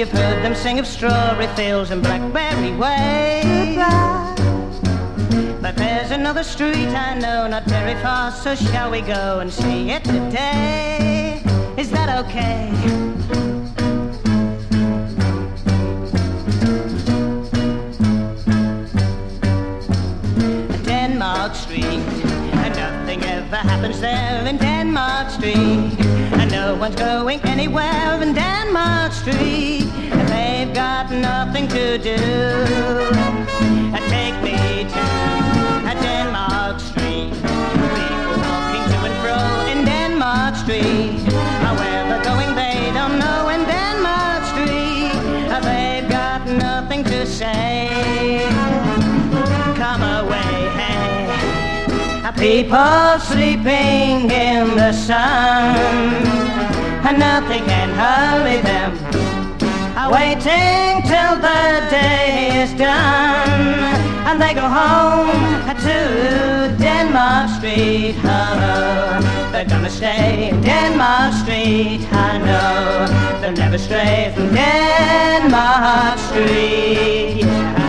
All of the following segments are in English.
you've heard them sing of strawberry fields and Blackberry Way. Goodbye. But there's another street I know not very far, so shall we go and see it today? Is that okay? Denmark Street, and nothing ever happens there in Denmark Street, and no one's going anywhere in Denmark Street. They've got nothing to do. Take me to Denmark Street. People walking to and fro in Denmark Street. Where they're going they don't know in Denmark Street. They've got nothing to say. Come away, hey. People sleeping in the sun, and nothing can hurry them, waiting till the day is done, and they go home to Denmark Street. Oh, they're gonna stay in Denmark Street. I know they'll never stray from Denmark Street.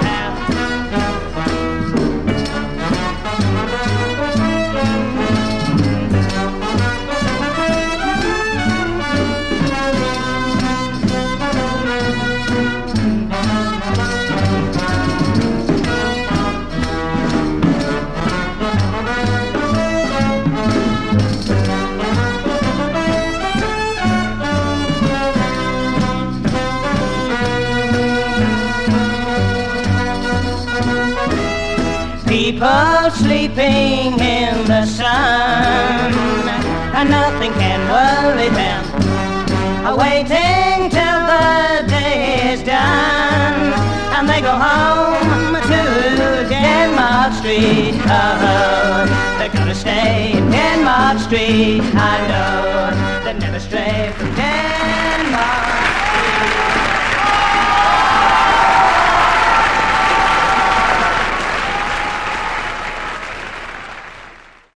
People sleeping in the sun, and nothing can worry them, waiting till the day is done, and they go home to Denmark Street. Oh, they're gonna stay in Denmark Street. I know they'll never stray